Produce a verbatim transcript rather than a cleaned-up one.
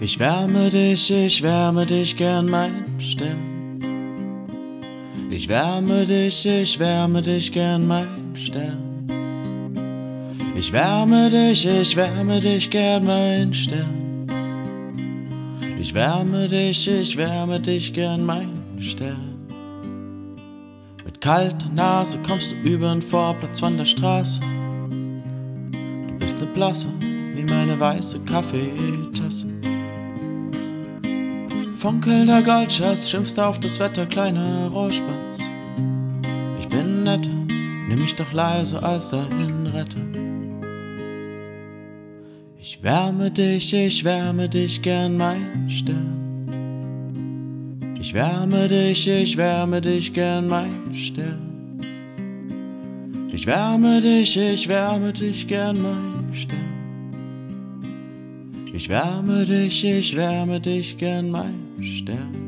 Ich wärme dich, ich wärme dich gern, mein Stern. Ich wärme dich, ich wärme dich gern, mein Stern. Ich wärme dich, ich wärme dich gern, mein Stern. Ich wärme dich, ich wärme dich gern, mein Stern. Mit kalter Nase kommst du übern Vorplatz von der Straße. Du bist ne Blasse wie meine weiße Kaffeetasse. Funkelnder Goldschatz, schimpfst auf das Wetter, kleiner Rohrspatz. Ich bin netter, nimm mich doch leise als dahin Retter. Ich wärme dich, ich wärme dich gern, mein Stern. Ich wärme dich, ich wärme dich gern, mein Stern. Ich wärme dich, ich wärme dich gern, mein Stern. Ich wärme dich, ich wärme dich gern, mein Stern.